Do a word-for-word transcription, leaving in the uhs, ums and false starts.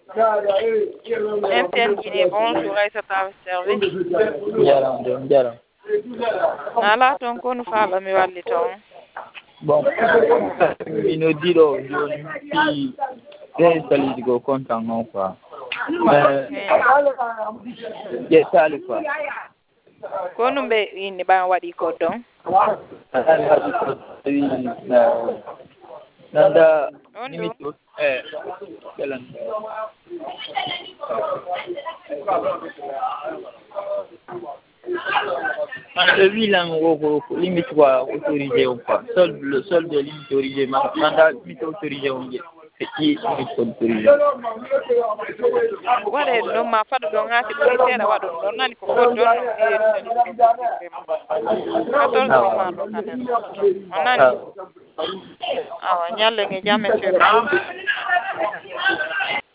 M T N Guinée, bonjour, Aïssata au service. Jaram dem jaram. Nala ton ko nu fala mi walli ton. Bon, mino diro joni fi den sali go kontan non quoi. Mais ye sali quoi. Ko nu be inni ba wadi ko don. Nanda Ondo. nimito eh jalan. Le bilan au limite quoi autorisé ou pas. Seul le seul de limite autorisé, mandat limite autorisé on dit. Et qui est autorisé. Wale no ma fadu don ngati do tera wadu don nani ko ko don e tani quatorze ma do kanen. Onani. Awa nyalle nge jamme